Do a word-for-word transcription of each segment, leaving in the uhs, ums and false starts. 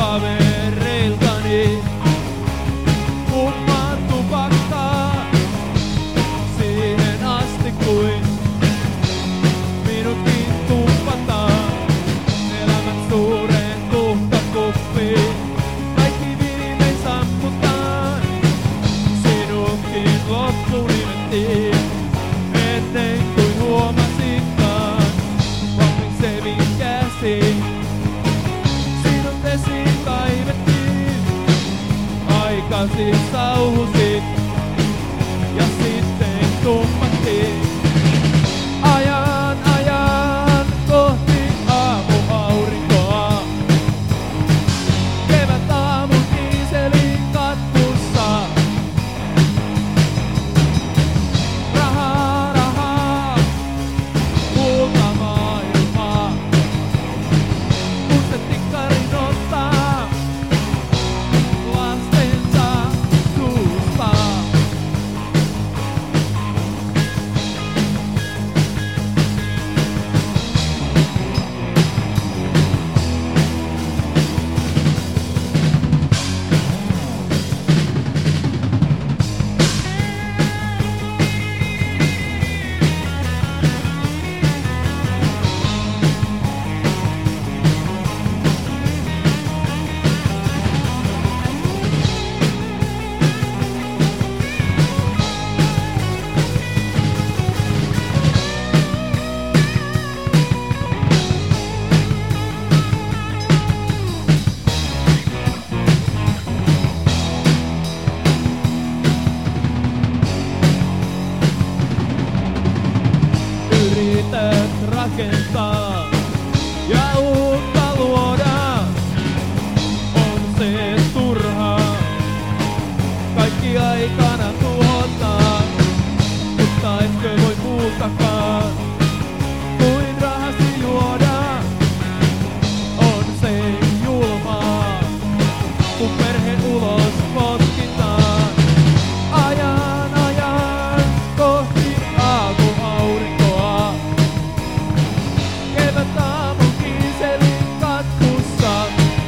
kavereiltani. Kummaan tupakkaa siihen asti kuin minutkin tumpataan. Elämän suureen tuhkakuppiin kaikki viimein sammutaan. Sinutkin loppuun nimettiin ennen kuin huomasitkaan. Vapin sevin käsiin sinut esiin kaivettiin. Aikasi sauhusit ja sitten tumpattiin. Ajan, ajan kohti aamuaurinkoa. Kevät aamun diiselin katkussa. Rahaa, rahaa, kulta maailmaa. Kun se tikkarin ottaa lastensa suusta. Yrität rakentaa ja uutta luoda. On se turhaa, kaikki aikana tuhotaan. Mutta etkö voi muutakaan kuin rahasi juoda. On se julmaa, kun perhe ulos potkitaan. Ajan, ajan kohti aamuaurinkoa. Kevät aamun diiselin katkussa.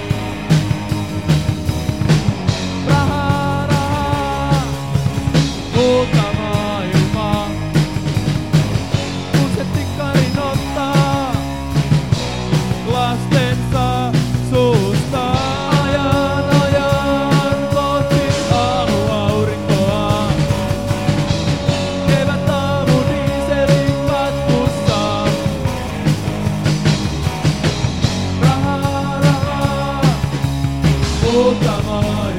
Rahaa, rahaa, muuta maailmaa. Kun se tikkarin ottaa lastensa suusta. Ajan, ajan kohti aamuaurinkoa. Kevät aamun diiselin katkussa. Rahaa, rahaa, muuta maailmaa.